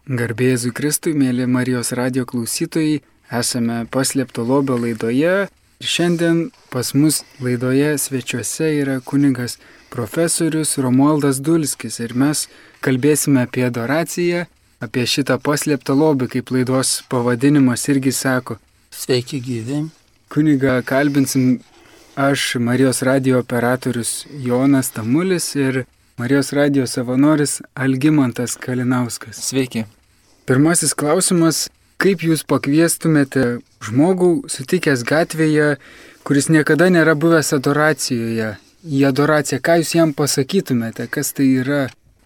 Garbė Jėzui Kristui, mėly Marijos radijo klausytojai, esame Paslėpto lobio laidoje ir šiandien pas mus laidoje svečiuose yra kunigas profesorius Romualdas Dulskis ir mes kalbėsime apie adoraciją, apie šitą Paslėptą lobį, kaip laidos pavadinimas irgi sako. Sveiki gyvi. Kunigą kalbinsim aš, Marijos radijo operatorius Jonas Tamulis ir Marijos radijo savanoris Algimantas Kalinauskas. Sveiki. Pirmasis klausimas, kaip jūs pakviestumėte žmogų sutikęs gatvėje, kuris niekada nėra buvęs adoracijoje, į adoraciją, ką jūs jam pasakytumėte, kas tai yra?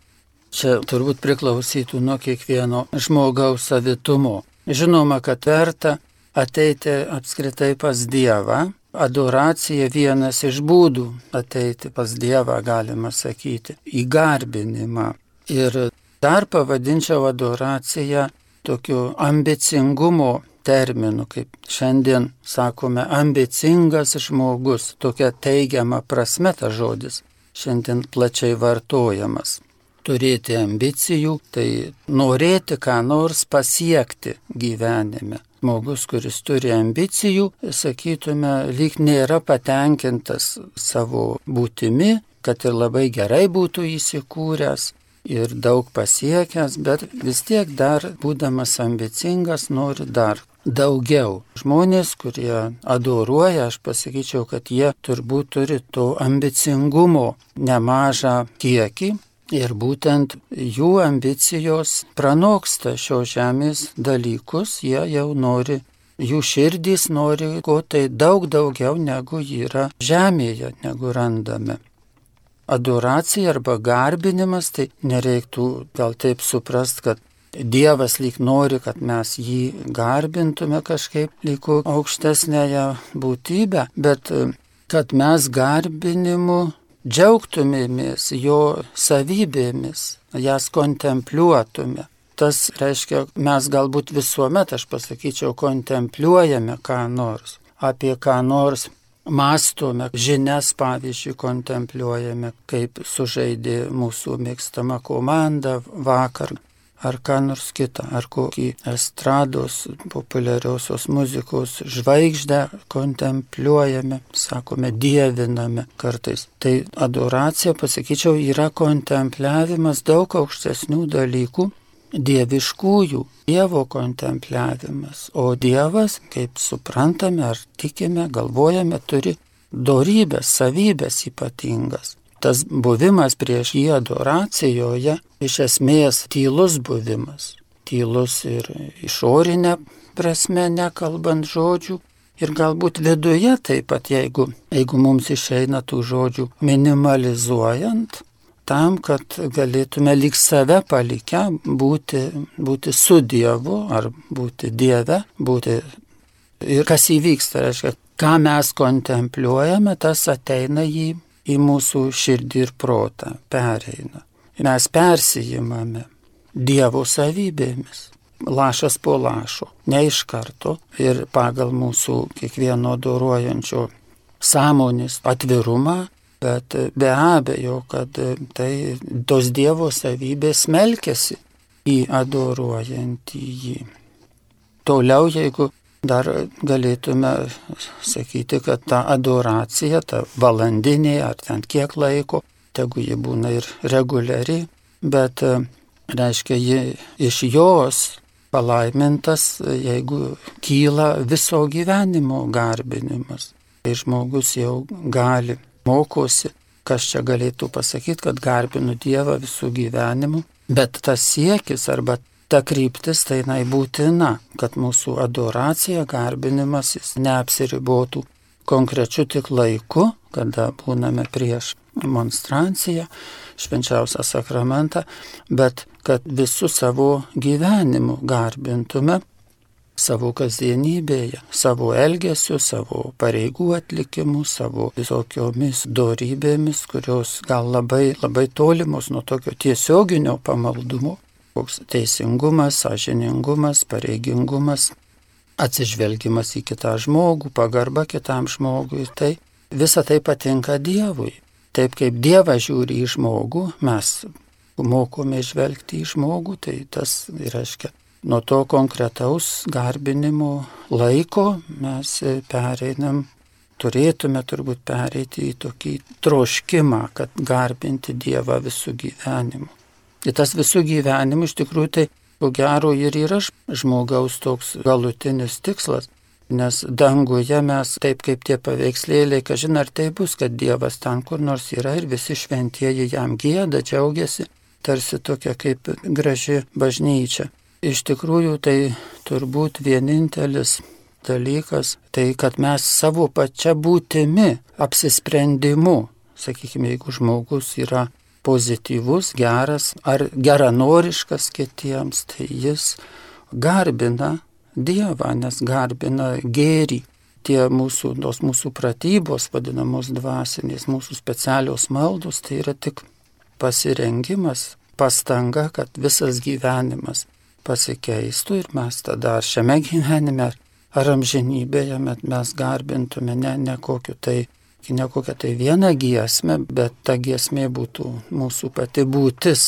Čia turbūt priklausytų nuo kiekvieno žmogaus savitumo. Žinoma, kad verta ateiti apskritai pas Dievą. Adoracija vienas iš būdų ateiti pas Dievą, galima sakyti, į garbinimą. Ir dar pavadinčiau adoraciją tokiu ambicingumo terminu, kaip šiandien sakome, ambicingas žmogus, tokia teigiama prasme tas žodis, šiandien plačiai vartojamas. Turėti ambicijų, tai norėti ką nors pasiekti gyvenime. Žmogus, kuris turi ambicijų, sakytume, lyg nėra patenkintas savo būtimi, kad ir labai gerai būtų įsikūręs ir daug pasiekęs, bet vis tiek dar, būdamas ambicingas, nori dar daugiau. Žmonės, kurie adoruoja, aš pasakyčiau, kad jie turbūt turi to ambicingumo nemažą kiekį. Ir būtent jų ambicijos pranoksta šios žemės dalykus, jie jau nori, jų širdys nori ko tai daug daugiau negu yra žemėje, negu randame. Adoracija arba garbinimas, tai nereiktų gal taip suprast, kad Dievas lyg nori, kad mes jį garbintume kažkaip lyg aukštesnėje būtybę, bet kad mes garbinimu džiaugtumėmės jo savybėmis, jas kontempliuotume. Tas reiškia, mes galbūt visuomet, aš pasakyčiau, kontempliuojame ką nors, apie ką nors mąstome, žinias pavyzdžiui kontempliuojame, kaip sužaidė mūsų mėgstama komanda vakar, ar ką nors kitą, ar kokį estrados populiariosios muzikos žvaigždę kontempliuojame, sakome, dieviname kartais. Tai adoracija, pasakyčiau, yra kontempliavimas daug aukštesnių dalykų, dieviškųjų, Dievo kontempliavimas. O Dievas, kaip suprantame ar tikime, galvojame, turi dorybės, savybės ypatingas. Tas buvimas prieš jį adoracijoje iš esmės tylus buvimas. Tylus ir išorinė prasme, nekalbant žodžių. Ir galbūt viduje taip pat, jeigu mums išeina tų žodžių minimalizuojant, tam, kad galėtume lyg save palikę būti su Dievu ar būti Dieve, ir kas įvyksta, reiškia, ką mes kontempliuojame, tas ateina į mūsų širdį ir protą, pereina. Mes persijimame Dievo savybėmis, lašas po lašo, ne iš karto ir pagal mūsų kiekvieno adoruojančio sąmonės atvirumą, bet be abejo, kad tai tos Dievo savybės smelkiasi į adoruojantį jį. Toliau, jeigu dar galėtume sakyti, kad ta adoracija, ta valandinė ar ten kiek laiko, tegu ji būna ir reguliari, bet reiškia, ji iš jos palaimintas, jeigu kyla viso gyvenimo garbinimas. Tai žmogus jau gali, mokosi, kas čia galėtų pasakyti, kad garbinu Dievą visų gyvenimu, bet tas siekis arba ta kryptis tai būtina, kad mūsų adoracija, garbinimas jis neapsiribotų konkrečiu tik laiku, kada būname prieš monstranciją, švenčiausią sakramentą, bet kad visų savo gyvenimu garbintume savo kasdienybėje, savo elgesiu, savo pareigų atlikimu, savo visokiomis dorybėmis, kurios gal labai, labai tolimos nuo tokio tiesioginio pamaldumo. Koks teisingumas, sąžiningumas, pareigingumas, atsižvelgimas į kitą žmogų, pagarba kitam žmogui. Tai visa tai patinka Dievui. Taip kaip Dievas žiūri į žmogų, mes mokome žvelgti į žmogų, tai tas reiškia, nuo to konkretaus garbinimo laiko mes turėtume turbūt pereiti į tokį troškimą, kad garbinti Dievą visų gyvenimu. Ir tas visų gyvenimu iš tikrųjų tai, ko gero, ir yra žmogaus toks galutinis tikslas, nes danguje mes taip kaip tie paveikslėliai, kažin ar tai bus, kad Dievas ten kur nors yra ir visi šventieji jam gieda, džiaugiasi, tarsi tokia kaip graži bažnyčia. Iš tikrųjų tai turbūt vienintelis dalykas, tai kad mes savo pačia būtimi, apsisprendimu, sakykime, jeigu žmogus yra pozityvus, geras ar geranoriškas kitiems, tai jis garbina Dievą, nes garbina gėrį. Tos mūsų pratybos, vadinamos dvasinės, mūsų specialios maldos, tai yra tik pasirengimas, pastanga, kad visas gyvenimas pasikeistų ir mes tada ar šiame gyvenime, ar amžinybėje mes garbintume ne kokią tai vieną giesmę, bet ta giesmė būtų mūsų pati būtis,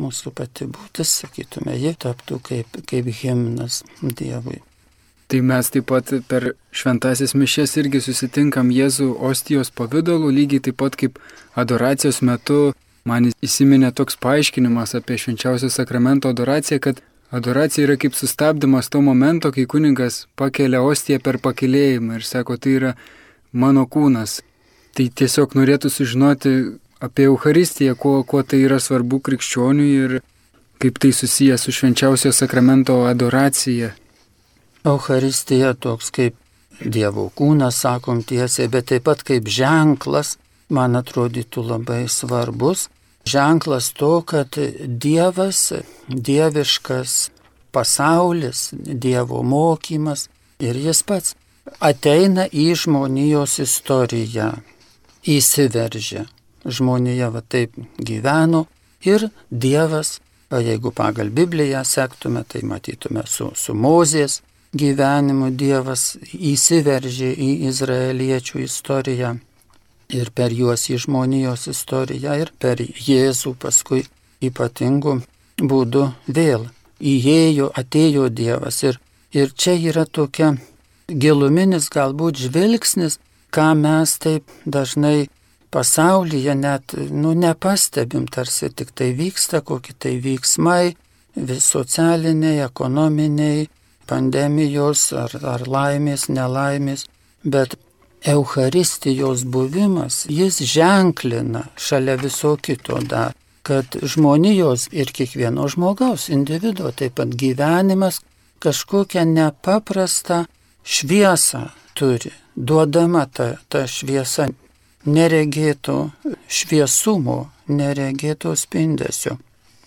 sakytume, ji taptų kaip himnas Dievui. Tai mes taip pat per šventasis mišias irgi susitinkam Jėzų ostijos pavidalu, lygiai taip pat kaip adoracijos metu man įsiminė toks paaiškinimas apie švenčiausio sakramento adoraciją, kad adoracija yra kaip sustabdymas to momento, kai kunigas pakelia ostiją per pakylėjimą ir sako, tai yra mano kūnas. Tai tiesiog norėtų sužinoti apie Eucharistiją, kuo tai yra svarbu krikščioniui ir kaip tai susiję su švenčiausio sakramento adoracija. Eucharistija toks kaip Dievo kūnas, sakom tiesiai, bet taip pat kaip ženklas, man atrodytų labai svarbus. Ženklas to, kad Dievas, dieviškas pasaulis, Dievo mokymas ir jis pats ateina į žmonijos istoriją, įsiveržia. Žmonija taip gyveno ir Dievas, jeigu pagal Bibliją sektume, tai matytume su Mozės gyvenimu Dievas įsiveržė į izraeliečių istoriją. Ir per juos į žmonijos istoriją ir per Jėzų paskui ypatingų būdų vėl atėjo Dievas. Ir čia yra tokia giluminis galbūt žvilgsnis, ką mes taip dažnai pasaulyje net nepastebim, tarsi tik tai vyksta, kokie tai veiksmai, socialiniai, ekonominiai, pandemijos ar laimės, nelaimės, bet Eucharistijos buvimas, jis ženklina šalia viso kito dar, kad žmonijos ir kiekvieno žmogaus, individuo, taip pat gyvenimas kažkokią nepaprastą šviesą turi, duodama ta šviesa neregėto šviesumo, neregėto spindesio.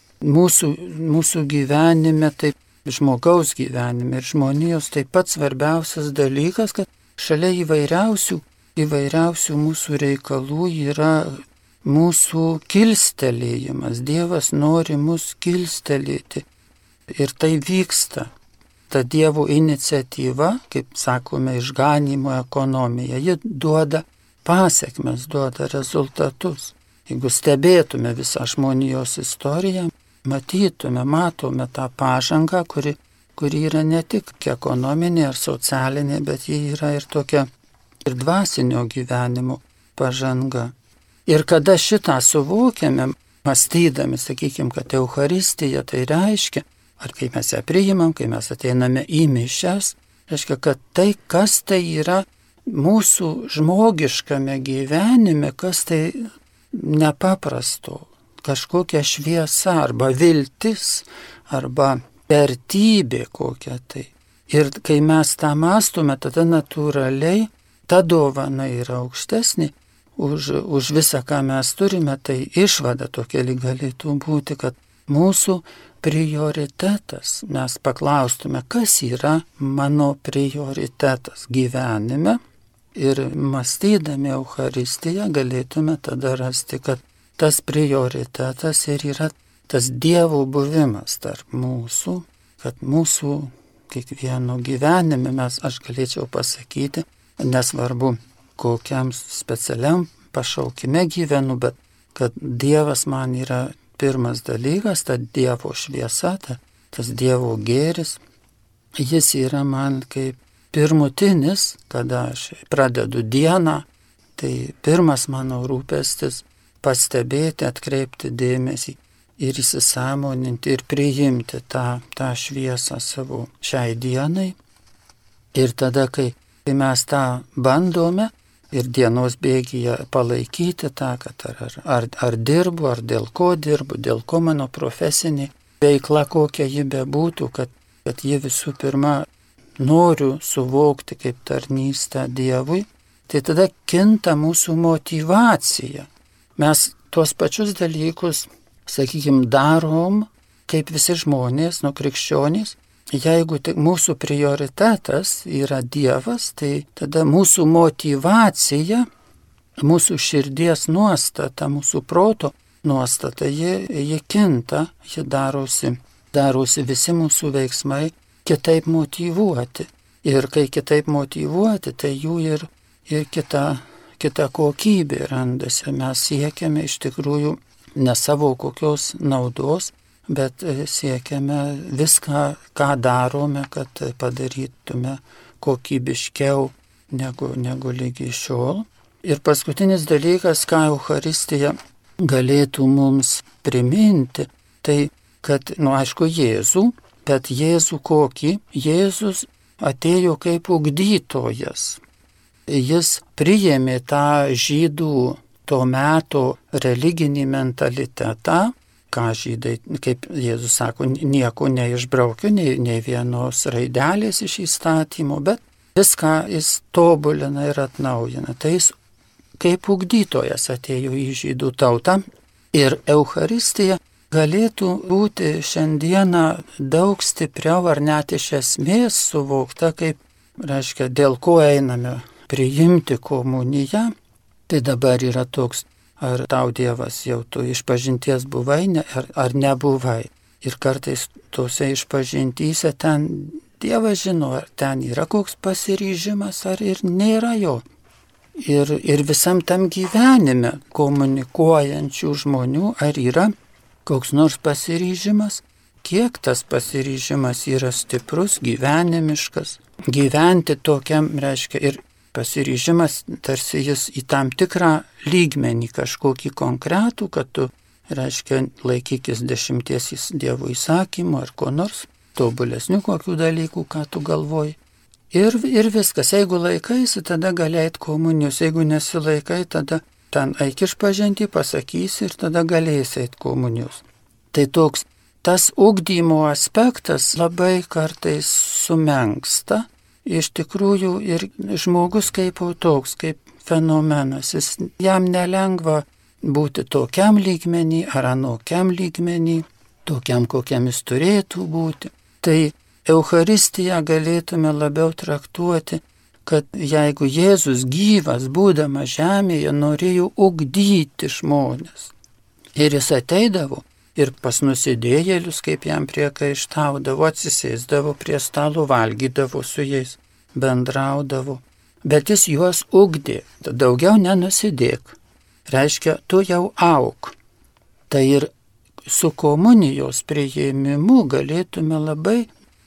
Mūsų gyvenime, taip žmogaus gyvenime ir žmonijos taip pat svarbiausias dalykas, kad šalia įvairiausių mūsų reikalų yra mūsų kilstelėjimas. Dievas nori mus kilstelėti ir tai vyksta. Ta Dievo iniciatyva, kaip sakome, išganymo ekonomija, ji duoda pasekmes, duoda rezultatus. Jeigu stebėtume visą žmonijos istoriją, matome tą pažangą, kuri yra ne tik ekonominė ar socialinė, bet ji yra ir tokia ir dvasinio gyvenimo pažanga. Ir kada šitą suvokiame, mąstydami, sakykime, kad Eucharistija tai reiškia, ar kai mes ją priimam, kai mes ateiname į mišias, reiškia, kad tai, kas tai yra mūsų žmogiškame gyvenime, kas tai nepaprasto, kažkokia šviesa arba viltis, arba vertybė kokia tai. Ir kai mes tą mąstome, tada natūraliai ta dovana yra aukštesnė už visą, ką mes turime, tai išvada tokia lyg galėtų būti, kad mūsų prioritetas, mes paklaustume, kas yra mano prioritetas gyvenime ir mąstydami Eucharistiją galėtume tada rasti, kad tas prioritetas ir yra tas Dievo buvimas tarp mūsų, kad mūsų kiekvieno gyvenime aš galėčiau pasakyti, nesvarbu kokiam specialiam pašaukime gyvenu, bet kad Dievas man yra pirmas dalykas, ta Dievo šviesa, tas Dievo gėris, jis yra man kaip pirmutinis, kada aš pradedu dieną, tai pirmas mano rūpestis pastebėti, atkreipti dėmesį ir įsisąmoninti ir priimti tą šviesą savo šiai dienai. Ir tada, kai mes tą bandome ir dienos bėgyje palaikyti tą, kad ar dirbu, ar dėl ko mano profesinė veikla, kokia ji bebūtų, kad ji visų pirma noriu suvokti kaip tarnystę Dievui, tai tada kinta mūsų motyvacija. Mes tuos pačius dalykus, sakykime, darom kaip visi žmonės, krikščionys. Jeigu tik mūsų prioritetas yra Dievas, tai tada mūsų motyvacija, mūsų širdies nuostata, mūsų proto nuostata, ji kinta, ji darosi visi mūsų veiksmai kitaip motyvuoti. Ir kai kitaip motyvuoti, tai jų ir kita kokybė randasi. Mes siekiame iš tikrųjų ne savo kokios naudos, bet siekiame viską, ką darome, kad padarytume kokybiškiau negu lygi šiol. Ir paskutinis dalykas, ką Eucharistija galėtų mums priminti, tai kad, aišku, Jėzų, bet Jėzų kokį? Jėzus atėjo kaip ugdytojas. Jis priėmė tą žydų to meto religinį mentalitetą, ką žydai, kaip Jėzus sako, nieko neišbraukia, nei vienos raidelės iš įstatymo, bet viską jis tobulina ir atnaujina. Tai jis kaip ugdytojas atėjo į žydų tautą ir Eucharistija galėtų būti šiandieną daug stipriau ar net iš esmės suvokta, kaip, reiškia, dėl ko einame priimti komuniją. Tai dabar yra toks, ar tau Dievas jau tu išpažinties buvai ar nebuvai. Ir kartais tose išpažintyse ten Dievas žino, ar ten yra koks pasiryžimas, ar ir nėra jo. Ir visam tam gyvenime komunikuojančių žmonių, ar yra koks nors pasiryžimas, kiek tas pasiryžimas yra stiprus, gyvenimiškas. Gyventi tokiam, reiškia, ir pasiryžimas tarsi jis į tam tikrą lygmenį kažkokį konkretų, kad tu, reiškia, laikykis 10 Dievo įsakymų ar ko nors, tobulesnių kokių dalykų, ką tu galvoji. Ir viskas, jeigu laikaisi, tada gali eit komunijos, jeigu nesilaikai, tada ten eik išpažinti, pasakysi ir tada galėsi eit komunijos. Tai toks, tas ugdymo aspektas labai kartais sumenksta. Iš tikrųjų ir žmogus kaip toks, kaip fenomenas, jam nelengva būti tokiam lygmenį ar anokiam lygmenį, tokiam kokiam jis turėtų būti. Tai Eucharistiją galėtume labiau traktuoti, kad jeigu Jėzus gyvas, būdamas žemėje, norėjo ugdyti žmones. Ir jis ateidavo ir pas nusidėjėlius, kaip jam priekaištaudavo, atsisėsdavo prie stalo, valgydavo su jais, bendraudavo. Bet jis juos ugdė, daugiau nenusidėk. Reiškia, tu jau auk. Tai ir su komunijos priėmimu galėtume labai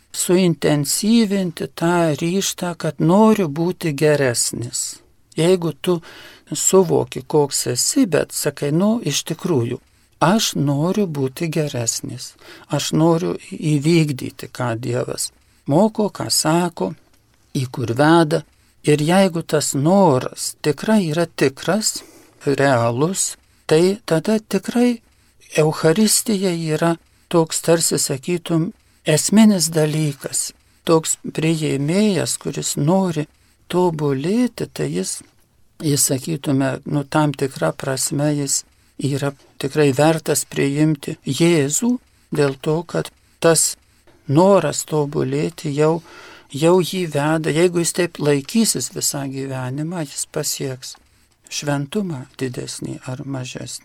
suintensyvinti tą ryžtą, kad noriu būti geresnis. Jeigu tu suvoki, koks esi, bet sakai, iš tikrųjų, aš noriu būti geresnis, aš noriu įvykdyti, ką Dievas moko, ką sako, į kur veda. Ir jeigu tas noras tikrai yra tikras, realus, tai tada tikrai Eucharistija yra toks, tarsi sakytum, esminis dalykas. Toks priėmėjas, kuris nori tobulėti, tai jis sakytume, tam tikrą prasme jis yra tikrai vertas priimti Jėzų, dėl to, kad tas noras tobulėti jau jį veda, jeigu jis taip laikysis visą gyvenimą, jis pasieks šventumą didesnį ar mažesnį.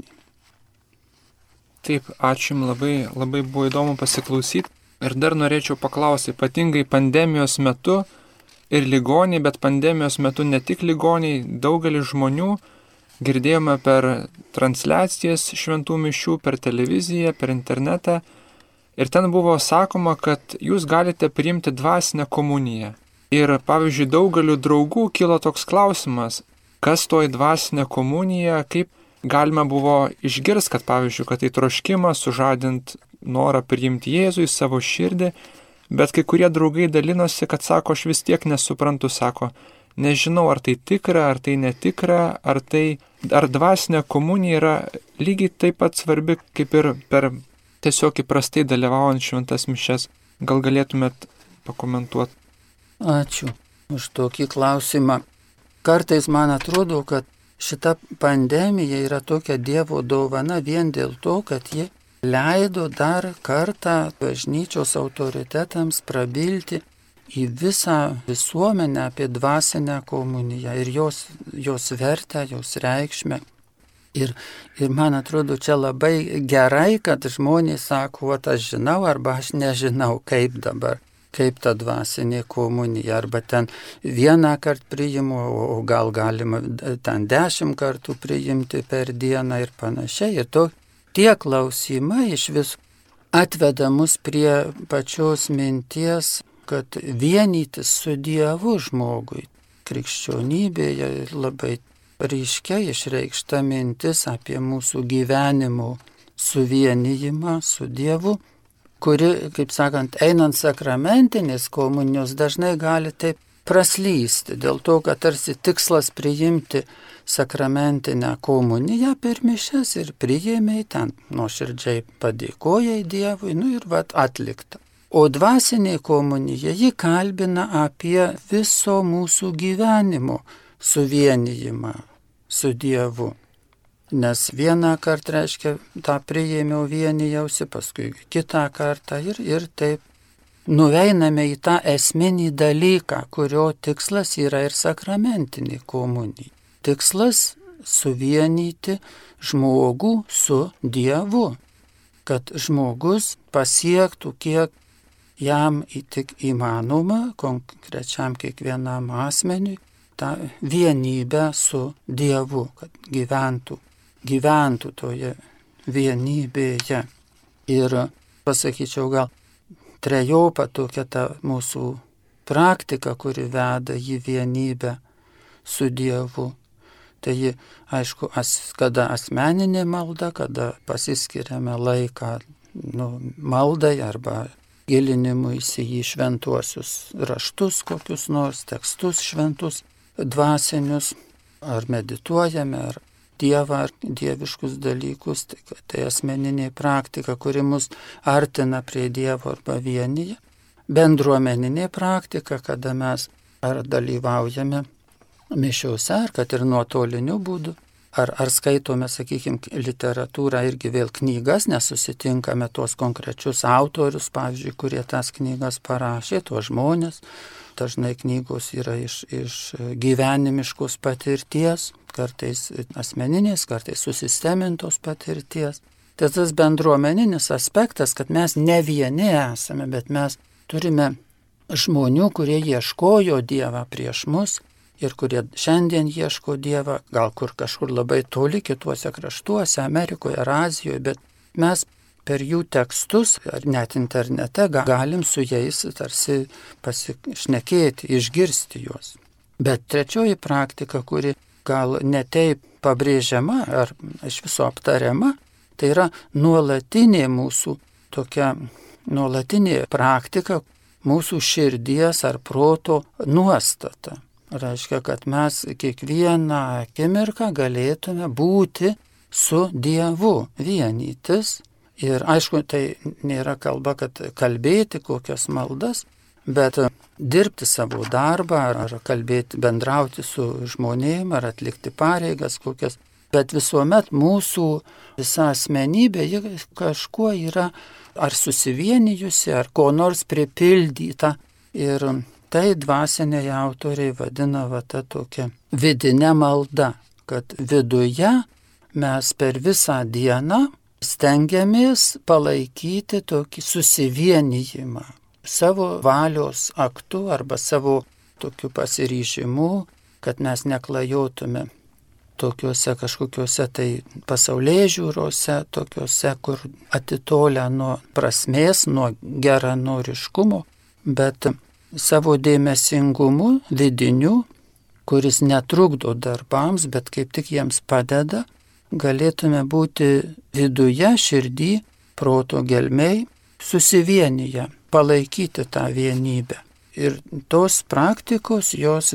Taip, ačiū Jums labai buvo įdomu pasiklausyti. Ir dar norėčiau paklausyti, ypatingai pandemijos metu ir ligoniai, bet pandemijos metu ne tik ligoniai, daugelis žmonių girdėjome per transliacijas šventų mišių, per televiziją, per internetą. Ir ten buvo sakoma, kad jūs galite priimti dvasinę komuniją. Ir, pavyzdžiui, daugeliu draugų kilo toks klausimas, kas toji dvasinė komunija, kaip galima buvo išgirsti, kad, pavyzdžiui, kad tai troškimas sužadint norą priimti Jėzų į savo širdį, bet kai kurie draugai dalinosi, kad sako, aš vis tiek nesuprantu, sako, nežinau, ar tai tikra, ar tai netikra, ar dvasinė komunija yra lygiai taip pat svarbi, kaip ir per tiesiog įprastai dalyvaujant šventas mišias. Gal galėtumėt pakomentuoti? Ačiū už tokį klausimą. Kartais man atrodo, kad šita pandemija yra tokia Dievo dovana vien dėl to, kad ji leido dar kartą bažnyčios autoritetams prabilti į visą visuomenę apie dvasinę komuniją ir jos vertę, jos reikšmę. Ir man atrodo, čia labai gerai, kad žmonės sako, aš žinau arba aš nežinau, kaip ta dvasinė komunija, arba ten vieną kartą priimu, o gal galima ten 10 kartų priimti per dieną ir panašiai. Ir tie klausimai iš vis atveda mus prie pačios minties, kad vienytis su Dievu žmogui. Krikščionybėje labai ryškiai išreikšta mintis apie mūsų gyvenimo suvienijimą su Dievu, kuri, kaip sakant, einant sakramentinės komunijos dažnai gali taip praslysti, dėl to, kad tarsi tikslas priimti sakramentinę komuniją per mišias ir priėmė ten, nuoširdžiai padėkojai Dievui, ir atlikta. O dvasinė komunija, ji kalbina apie viso mūsų gyvenimo suvienijimą su Dievu. Nes vieną kartą reiškia, tą priėmiau, vienijausi, paskui kitą kartą ir taip nuveiname į tą esminį dalyką, kurio tikslas yra ir sakramentinė komunija. Tikslas suvienyti žmogų su Dievu, kad žmogus pasiektų, kiek jam tik įmanoma, konkrečiam kiekvienam asmeniui, tą vienybę su Dievu, kad gyventų toje vienybėje. Ir pasakyčiau, gal trejopa tokia ta mūsų praktika, kuri veda į vienybę su Dievu. Tai ji, aišku, kada asmeninė malda, kada pasiskiriame laiką maldai arba gilinimuisi į šventuosius raštus, kokius nors tekstus šventus, dvasinius, ar medituojame, ar Dievą, ar dieviškus dalykus, tai asmeninė praktika, kuri mus artina prie Dievo arba vienyje. Bendruomeninė praktika, kada mes ar dalyvaujame mišiuose, ar kad ir nuotoliniu būdu, ar skaitome, sakykime, literatūrą, irgi vėl knygas, nesusitinkame tuos konkrečius autorius, pavyzdžiui, kurie tas knygas parašė, tuos žmonės. Dažnai knygos yra iš gyvenimiškos patirties, kartais asmeninės, kartais susistemintos patirties. Tai tas bendruomeninis aspektas, kad mes ne vieni esame, bet mes turime žmonių, kurie ieškojo Dievą prieš mus ir kurie šiandien ieško Dievą, gal kažkur labai toli, kituose kraštuose, Amerikoje ar Azijoje, bet mes per jų tekstus, ar net internete, galim su jais tarsi pasišnekėti, išgirsti juos. Bet trečioji praktika, kuri gal netaip pabrėžiama ar iš viso aptariama, tai yra nuolatinė mūsų tokia nuolatinė praktika, mūsų širdies ar proto nuostata. Reiškia, kad mes kiekvieną akimirką galėtume būti su Dievu, vienytis. Ir aišku, tai nėra kalba, kad kalbėti kokias maldas, bet dirbti savo darbą, ar kalbėti, bendrauti su žmonėm, ar atlikti pareigas kokias. Bet visuomet mūsų visa asmenybė kažkuo yra ar susivienijusi, ar ko nors pripildyta. Ir tai dvasiniai autoriai vadina ta tokia vidinė malda, kad viduje mes per visą dieną stengiamės palaikyti tokį susivienijimą savo valios aktu arba savo tokiu pasiryžimu, kad mes neklajotume tokiuose kažkokiuose tai pasaulėžiūrose, tokiuose, kur atitolę nuo prasmės, nuo geranoriškumo, bet savo dėmesingumu vidiniu, kuris netrukdo darbams, bet kaip tik jiems padeda, galėtume būti viduje, širdį, proto gelmei, susivienyje, palaikyti tą vienybę. Ir tos praktikos jos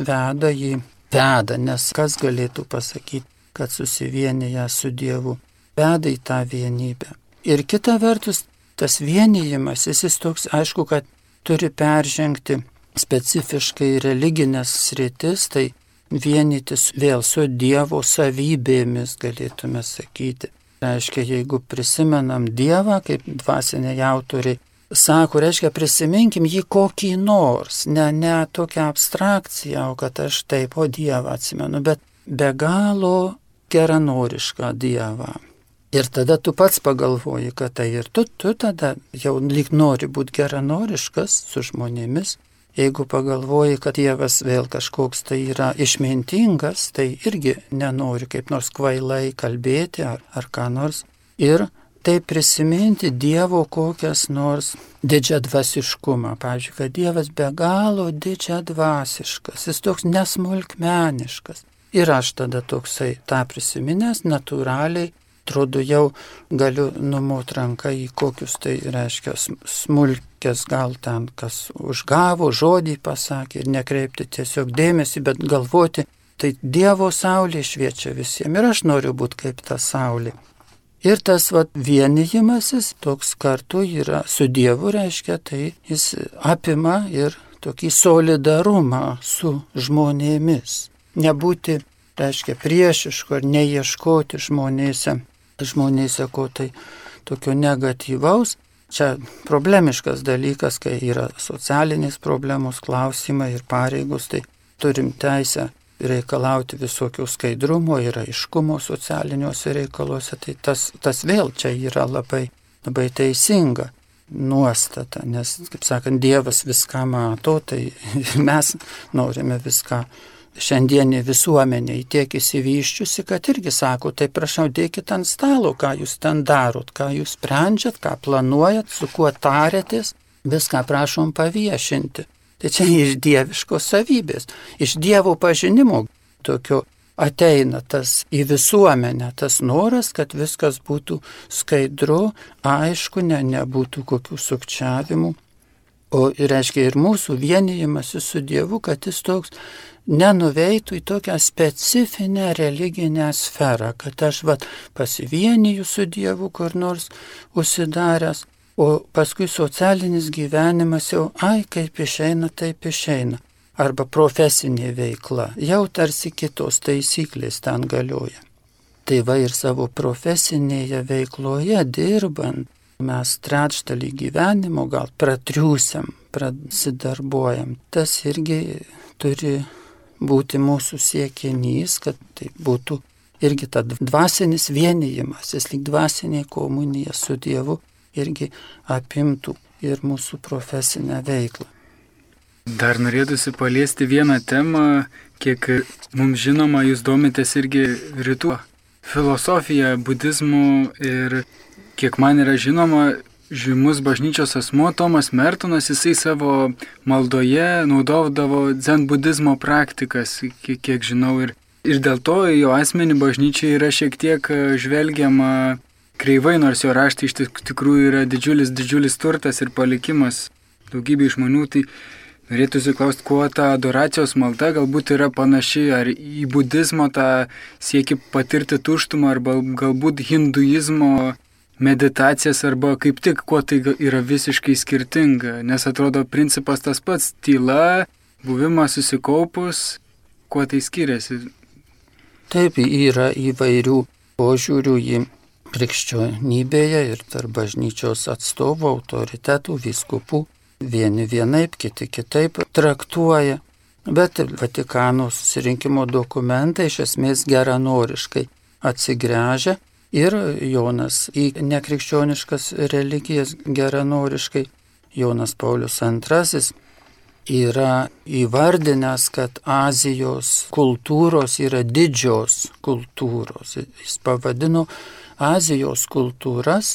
veda, nes kas galėtų pasakyti, kad susivienyje su Dievu, veda į tą vienybę. Ir kita vertus, tas vienijimas, jis toks, aišku, kad turi peržengti specifiškai religinės sritis, tai vienytis vėl su Dievo savybėmis, galėtume sakyti. Reiškia, jeigu prisimenam Dievą, kaip dvasiniai autoriai sako, reiškia, prisiminkim jį kokį nors, ne tokią abstrakciją, o kad aš taip, o Dievą atsimenu, bet be galo geranorišką Dievą. Ir tada tu pats pagalvoji, kad tai ir tu tada jau lyg nori būti geranoriškas su žmonėmis. Jeigu pagalvoji, kad Dievas vėl kažkoks tai yra išmintingas, tai irgi nenori kaip nors kvailai kalbėti ar ką nors. Ir tai prisiminti Dievo kokias nors didžiadvasiškumą. Pavyzdžiui, kad Dievas be galo didžiadvasiškas, jis toks nesmulkmeniškas. Ir aš tada toksai tą prisiminęs natūraliai, atrodo jau galiu numot ranką į kokius tai reiškia smulkės, gal ten kas užgavo, žodį pasakė ir nekreipti tiesiog dėmesį, bet galvoti, tai Dievo saulė šviečia visiems ir aš noriu būti kaip ta saulė. Ir tas vienijimasis toks kartu yra su Dievu, reiškia, tai jis apima ir tokį solidarumą su žmonėmis. Nebūti, reiškia, priešiško ir neieškoti žmonėse ko tai tokio negatyvaus. Čia problemiškas dalykas, kai yra socialinės problemos, klausimai ir pareigos, tai turim teisę reikalauti visokio skaidrumo ir aiškumo socialiniuose reikaluose. Tai tas vėl čia yra labai teisinga nuostata, nes, kaip sakant, Dievas viską mato, tai mes norime viską šiandienį visuomenė tiek įsivyščiusi, kad irgi sako, tai prašau, dėkit ant stalo, ką jūs ten darot, ką jūs sprendžiat, ką planuojat, su kuo tarėtės, viską prašom paviešinti. Tai čia iš dieviškos savybės, iš Dievo pažinimo tokio ateina tas į visuomenę, tas noras, kad viskas būtų skaidru, aišku, nebūtų kokių sukčiavimų. O reiškia ir mūsų vienijimas su Dievu, kad jis toks nenuveitų į tokią specifinę religinę sferą, kad aš pasivieniju su Dievu kur nors užsidaręs, o paskui socialinis gyvenimas jau, kaip išeina, taip išeina. Arba profesinė veikla, jau tarsi kitos taisyklės ten galioja. Tai ir savo profesinėje veikloje dirbant, mes trečdalį gyvenimo gal pratriūsiam, prasidarbuojam. Tas irgi turi būti mūsų siekinys, kad tai būtų irgi ta dvasinis vienijimas, jis lyg dvasinė komunija su Dievu irgi apimtų ir mūsų profesinę veiklą. Dar norėtųsi paliesti vieną temą, kiek mums žinoma, jūs domitės irgi rytų filosofija, budizmu ir kiek man yra žinoma, žymus bažnyčios asmuo Tomas Mertonas, jisai savo maldoje naudodavo dzen budizmo praktikas, kiek žinau, ir dėl to jo asmenį bažnyčiai yra šiek tiek žvelgiama kreivai, nors jo raštai iš tikrųjų yra didžiulis turtas ir palikimas daugybė žmonių. Tai norėtųsi klausti, kuo ta adoracijos malda galbūt yra panaši, ar į budizmo tą siekį patirti tuštumą, arba galbūt hinduizmo meditacijas, arba kaip tik, kuo tai yra visiškai skirtinga, nes atrodo principas tas pats - tyla, buvimas susikaupus, kuo tai skiriasi? Taip, yra įvairių požiūrių į krikščionybėje ir tarp bažnyčios atstovų, autoritetų, vyskupų. Vieni vienaip, kiti kitaip traktuoja, bet Vatikano susirinkimo dokumentai iš esmės geranoriškai atsigręžia ir Jonas į nekrikščioniškas religijas geranoriškai. Jonas Paulius II yra įvardinęs, kad Azijos kultūros yra didžios kultūros. Jis pavadino Azijos kultūras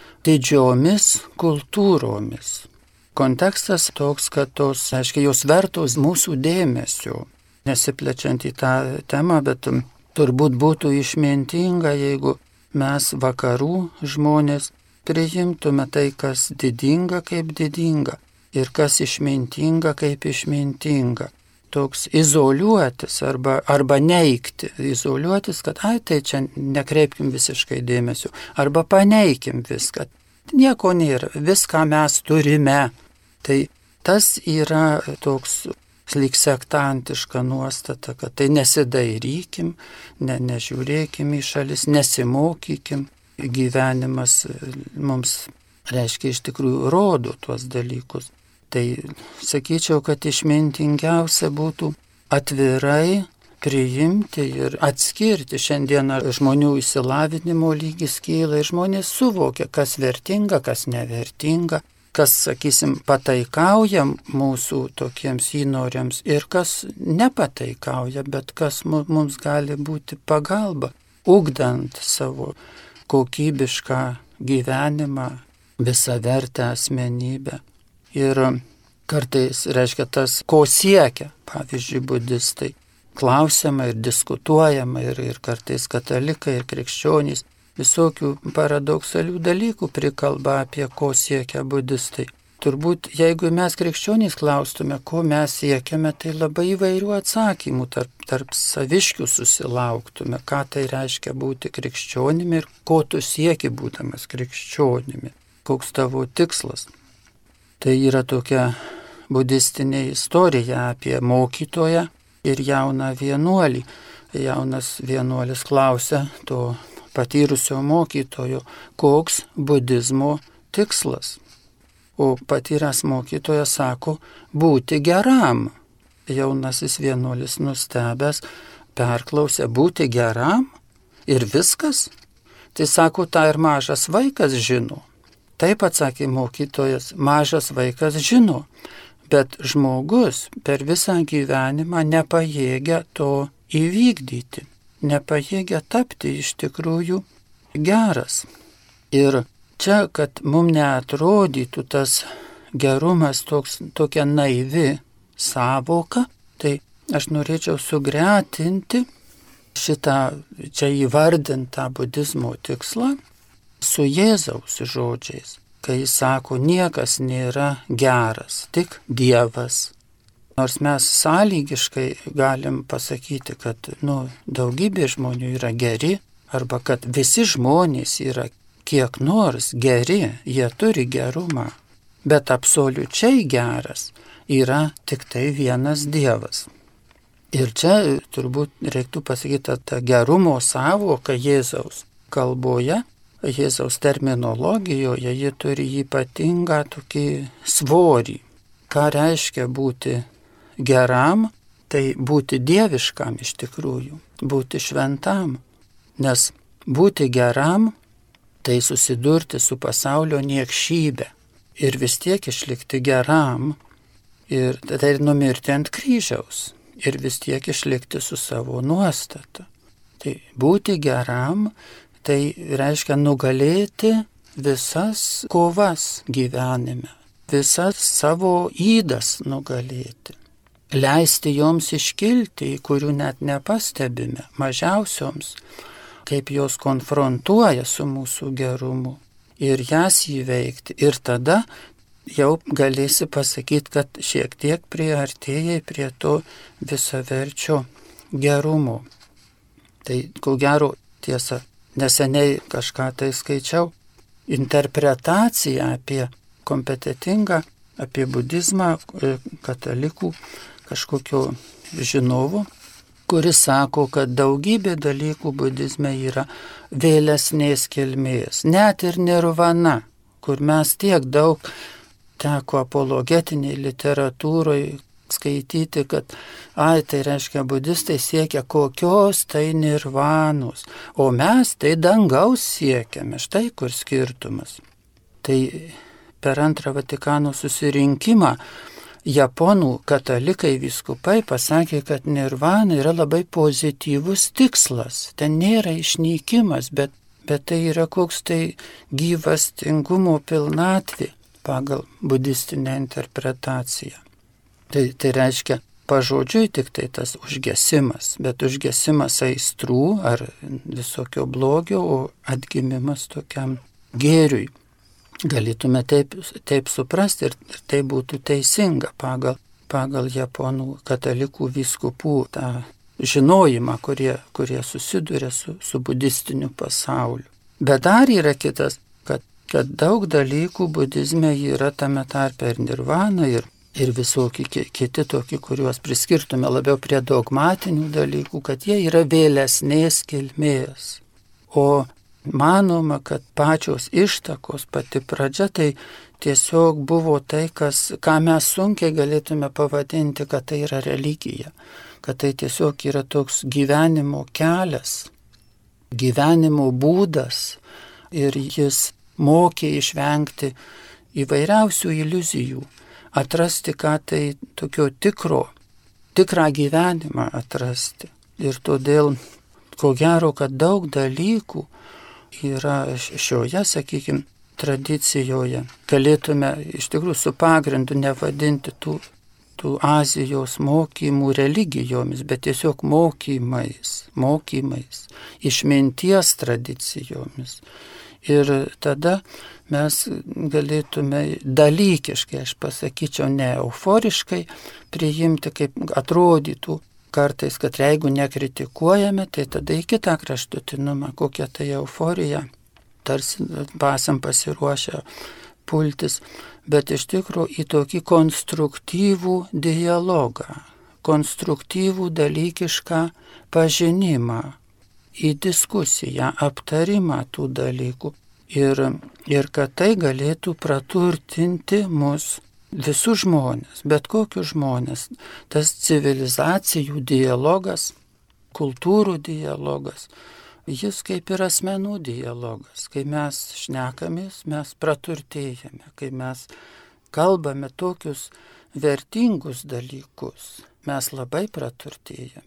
didžiomis kultūromis. Kontekstas toks, kad tos, aiškiai, jos vertos mūsų dėmesio. Nesiplečiant į tą temą, bet turbūt būtų išmintinga, jeigu mes vakarų žmonės priimtume tai, kas didinga kaip didinga ir kas išmintinga kaip išmintinga. Toks izoliuotis arba neigti. Izoliuotis, kad tai čia nekreipkim visiškai dėmesio. Arba paneikim viską. Nieko nėra. Viską mes turime. Tai tas yra toks lyg sektantiška nuostata, kad tai nesidairykim, nežiūrėkim į šalis, nesimokykim. Gyvenimas mums, reiškia, iš tikrųjų rodo tuos dalykus. Tai sakyčiau, kad išmintingiausia būtų atvirai priimti ir atskirti. Šiandieną žmonių išsilavinimo lygis kyla ir žmonės suvokia, kas vertinga, kas nevertinga, kas, sakysim, pataikauja mūsų tokiems įnoriams ir kas nepataikauja, bet kas mums gali būti pagalba, ugdant savo kokybišką gyvenimą, visavertę asmenybę. Ir kartais, reiškia, tas, ko siekia, pavyzdžiui, budistai, klausiama ir diskutuojama ir kartais katalikai ir krikščionys visokių paradoksalių dalykų prikalba apie ko siekia budistai. Turbūt, jeigu mes krikščionys klaustume, ko mes siekiame, tai labai įvairių atsakymų tarp saviškių susilauktume, ką tai reiškia būti krikščionimi ir ko tu sieki būdamas krikščionimi, koks tavo tikslas. Tai yra tokia budistinė istorija apie mokytoją ir jauną vienuolį. Jaunas vienuolis klausia to patyrusio mokytojo, koks budizmo tikslas. O patyręs mokytojas sako, būti geram. Jaunasis vienuolis nustebęs perklausė, būti geram ir viskas. Tai sako, tą ir mažas vaikas žino. Taip atsakė mokytojas, mažas vaikas žino, bet žmogus per visą gyvenimą nepajėgia to įvykdyti, nepajėgia tapti iš tikrųjų geras. Ir čia, kad mums neatrodytų tas gerumas tokia naivi savoka, tai aš norėčiau sugretinti šitą čia įvardintą budizmo tikslą su Jėzaus žodžiais, kai jis sako, niekas nėra geras, tik Dievas. Nors mes sąlygiškai galim pasakyti, kad daugybė žmonių yra geri, arba kad visi žmonės yra kiek nors geri, jie turi gerumą, bet absoliučiai geras yra tik tai vienas Dievas. Ir čia turbūt reiktų pasakyti, tą gerumo savoką Jėzaus kalboje, Jėzaus terminologijoje, ji turi ypatingą tokį svorį. Ką reiškia būti geram, tai būti dieviškam iš tikrųjų, būti šventam. Nes būti geram, tai susidurti su pasaulio niekšybė ir vis tiek išlikti geram ir tai numirti ant kryžiaus ir vis tiek išlikti su savo nuostata. Tai būti geram, tai reiškia nugalėti visas kovas gyvenime, visas savo ydas nugalėti, leisti joms iškilti, kurių net nepastebime, mažiausioms, kaip jos konfrontuoja su mūsų gerumu ir jas įveikti. Ir tada jau galėsi pasakyti, kad šiek tiek priartėjai prie to visaverčio gerumo. Tai ko gero tiesa, neseniai kažką tai skaičiau, interpretaciją apie kompetitingą, apie budizmą katalikų kažkokio žinovo, kuris sako, kad daugybė dalykų budizme yra vėlesnės kilmės, net ir nirvana, kur mes tiek daug teko apologetiniai literatūroje skaityti, kad tai reiškia budistai siekia kokios tai nirvanos, o mes tai dangaus siekiame, štai kur skirtumas. Tai per antrą Vatikano susirinkimą japonų katalikai vyskupai pasakė, kad nirvana yra labai pozityvus tikslas. Ten nėra išnykimas, bet tai yra koks tai gyvastingumo pilnatvė pagal budistinę interpretaciją. Tai reiškia pažodžiui tik tai tas užgesimas, bet užgesimas aistrų ar visokio blogio, o atgimimas tokiam gėriui. Galėtume taip suprasti ir tai būtų teisinga pagal japonų katalikų vyskupų tą žinojimą, kurie susiduria su budistiniu pasauliu. Bet dar yra kitas, kad daug dalykų budizme yra tame tarpe ir nirvana, ir visokie kiti tokie, kuriuos priskirtume labiau prie dogmatinių dalykų, kad jie yra vėlesnės kilmės. O manoma, kad pačios ištakos, pati pradžia, tai tiesiog buvo tai, ką mes sunkiai galėtume pavadinti, kad tai yra religija, kad tai tiesiog yra toks gyvenimo kelias, gyvenimo būdas ir jis mokė išvengti įvairiausių iliuzijų, atrasti, ką tai tokio tikrą gyvenimą atrasti. Ir todėl, ko gero, kad daug dalykų yra šioje, sakykime, tradicijoje. Galėtume iš tikrųjų su pagrindu nevadinti tų Azijos mokymų religijomis, bet tiesiog mokymais, išminties tradicijomis. Ir tada mes galėtume dalykiškai, aš pasakyčiau, ne euforiškai priimti, kaip atrodytų kartais, kad jeigu nekritikuojame, tai tada į kitą kraštutinumą, kokia tai euforija, tarsi esam pasiruošę pultis, bet iš tikrųjų į tokį konstruktyvų dialogą, konstruktyvų dalykišką pažinimą, į diskusiją, aptarimą tų dalykų ir kad tai galėtų praturtinti mus visus žmonės, bet kokius žmonės. Tas civilizacijų dialogas, kultūrų dialogas, jis kaip ir asmenų dialogas. Kai mes šnekamės, mes praturtėjame, kai mes kalbame tokius vertingus dalykus, mes labai praturtėjame.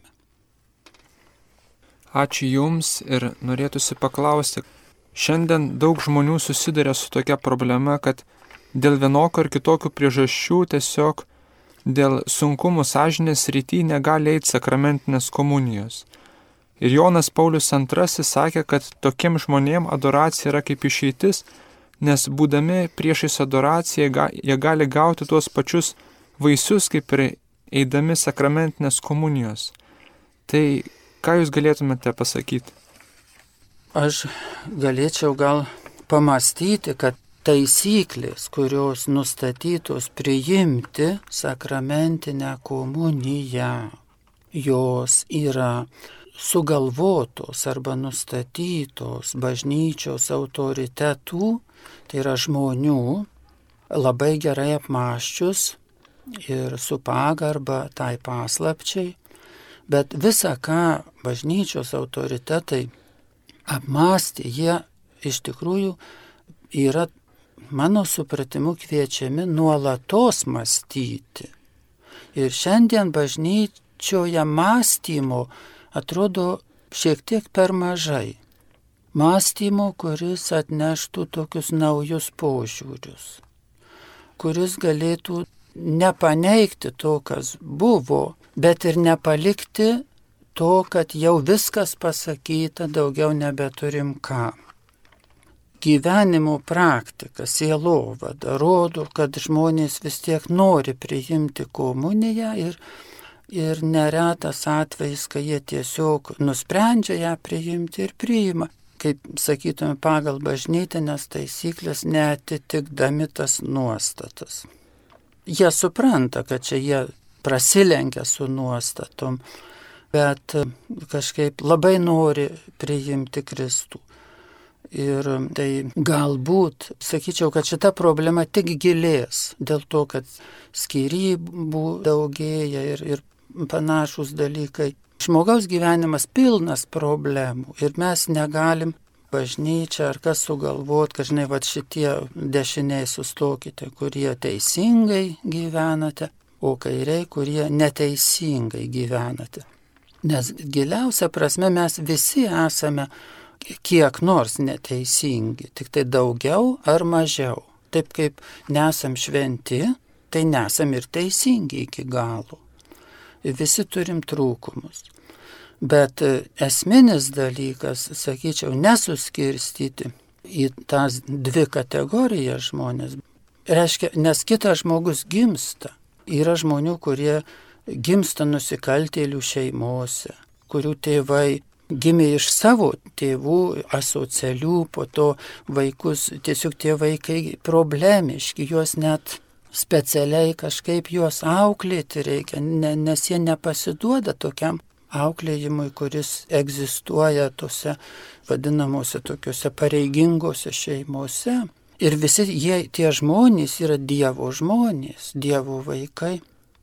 Ačiū Jums ir norėtųsi paklausti. Šiandien daug žmonių susiduria su tokia problema, kad dėl vienokio ar kitokių priežasčių tiesiog dėl sunkumų sąžinės srity negali eiti sakramentinės komunijos. Ir Jonas Paulius II sakė, kad tokiem žmonėm adoracija yra kaip išeitis, nes būdami priešais adoraciją jie gali gauti tuos pačius vaisius, kaip ir eidami sakramentinės komunijos. Tai ką Jūs galėtumėte pasakyti? Aš galėčiau gal pamastyti, kad taisyklės, kurios nustatytos priimti sakramentinę komuniją, jos yra sugalvotos arba nustatytos bažnyčios autoritetų, tai yra žmonių, labai gerai apmąsčius ir su pagarba tai paslapčiai, bet visa, ką bažnyčios autoritetai apmąstė, jie iš tikrųjų yra, mano supratimu, kviečiami nuolatos mąstyti. Ir šiandien bažnyčioje mąstymo atrodo šiek tiek per mažai. Mąstymo, kuris atneštų tokius naujus požiūrius, kuris galėtų nepaneigti to, kas buvo, bet ir nepalikti to, kad jau viskas pasakyta, daugiau nebeturim ką. Gyvenimo praktika, sielovada rodo, kad žmonės vis tiek nori priimti komuniją ir neretas atvejis, kai jie tiesiog nusprendžia ją priimti ir priima, kaip sakytume, pagal bažnytinės taisyklės, neatitikdami tas nuostatas. Jie supranta, kad čia jie prasilenkia su nuostatom, bet kažkaip labai nori priimti Kristų. Ir tai galbūt, sakyčiau, kad šita problema tik gilės dėl to, kad skyrybų daugėja ir panašus dalykai. Žmogaus gyvenimas pilnas problemų ir mes negalim bažnyčia ar kas sugalvot, kad šitie dešiniai sustokite, kurie teisingai gyvenate, o kairiai, kurie neteisingai gyvenate. Nes giliausia prasme mes visi esame kiek nors neteisingi, tik tai daugiau ar mažiau. Taip kaip nesam šventi, tai nesam ir teisingi iki galo. Visi turim trūkumus. Bet esminis dalykas, sakyčiau, nesuskirstyti į tas dvi kategorijas žmonės. Reiškia, nes kitas žmogus gimsta. Yra žmonių, kurie gimsta nusikaltėlių šeimose, kurių tėvai gimė iš savo tėvų asocialių, po to vaikus, tiesiog tie vaikai problemiški, juos net specialiai kažkaip juos auklėti reikia, nes jie nepasiduoda tokiam auklėjimui, kuris egzistuoja tose vadinamuose tokiuose pareigingose šeimose. Ir visi tie žmonės yra Dievo žmonės, Dievo vaikai.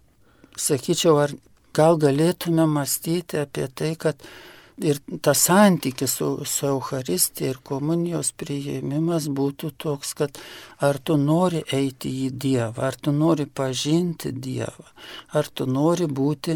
Sakyčiau, ar gal galėtume mąstyti apie tai, kad ir tas santykis su Eucharistija ir komunijos priėmimas būtų toks, kad ar tu nori eiti į Dievą, ar tu nori pažinti Dievą, ar tu nori būti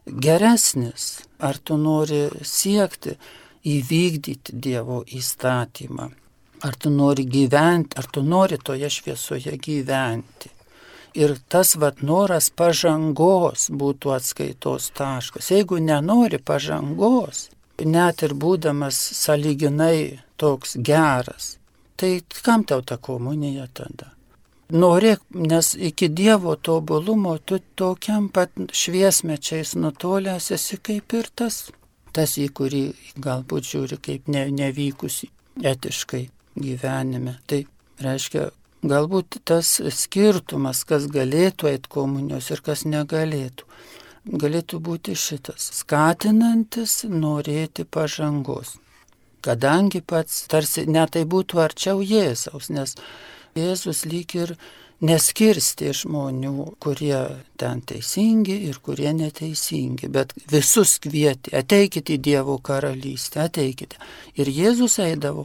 geresnis, ar tu nori siekti įvykdyti Dievo įstatymą, ar tu nori gyventi, ar tu nori toje šviesoje gyventi. Ir tas noras pažangos būtų atskaitos taškas. Jeigu nenori pažangos, net ir būdamas sąlyginai toks geras, tai kam tau ta komunija tada? Norėk, nes iki Dievo tobulumo tu tokiam pat šviesmečiais nutolęs esi kaip ir tas, į kurį galbūt žiūri kaip nevykusi etiškai gyvenime. Tai reiškia, galbūt tas skirtumas, kas galėtų eiti komunijos ir kas negalėtų, galėtų būti šitas, skatinantis norėti pažangos. Kadangi pats tarsi netai būtų arčiau Jėzaus, nes Jėzus lyg ir neskirstė žmonių, kurie ten teisingi ir kurie neteisingi, bet visus kvietė, ateikite į Dievo karalystę, ateikite. Ir Jėzus eidavo,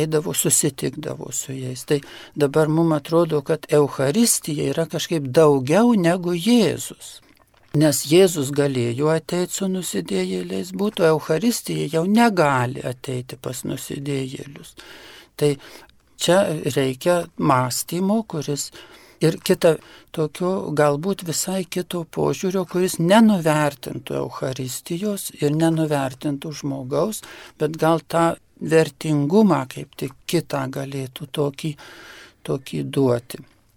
susitikdavo su jais. Tai dabar mums atrodo, kad Eucharistija yra kažkaip daugiau negu Jėzus. Nes Jėzus galėjo ateiti su nusidėjėliais, būtų Eucharistija jau negali ateiti pas nusidėjėlius. Tai čia reikia mąstymo, kuris ir kita tokio galbūt visai kito požiūrio, kuris nenuvertintų Eucharistijos ir nenuvertintų žmogaus, bet gal tą vertingumą kaip tik kitą galėtų tokį duoti.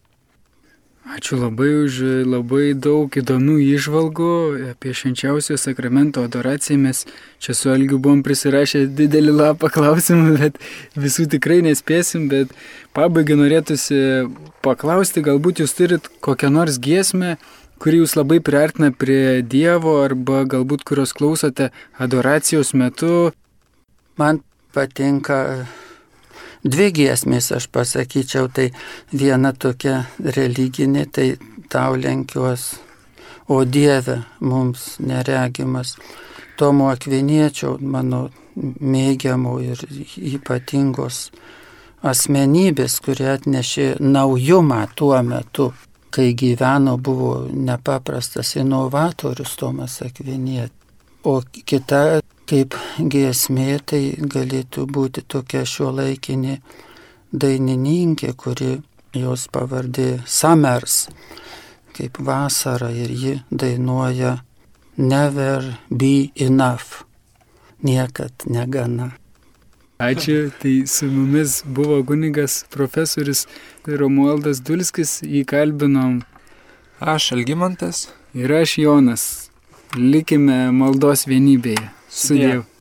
Ačiū labai už labai daug įdomių įžvalgų apie švenčiausio sakramento adoraciją. Mes čia su Algiu buvom prisirašę didelį lapą klausimų, bet visų tikrai nespėsim, bet pabaigai norėtųsi paklausti, galbūt jūs turit kokią nors giesmę, kuri jūs labai priartina prie Dievo arba galbūt kurios klausote adoracijos metu. Man patinka dvi giesmės, aš pasakyčiau, tai viena tokia religinė, tai tau lenkiuos, o Dieve mums neregimas. Tomo Akviniečio, mano mėgiamų ir ypatingos asmenybės, kurie atnešė naujumą tuo metu, kai gyveno, buvo nepaprastas inovatorius Tomas Akvinietis. O kita kaip giesmė, tai galėtų būti tokia šiuolaikinė dainininkė, kuri jos pavardė Summers, kaip vasara, ir ji dainuoja Never be enough, niekad negana. Ačiū, tai su mumis buvo kunigas profesorius Romualdas Dulskis, jį kalbinom aš Algimantas ir aš Jonas. Likime maldos vienybėje. Su Dievu.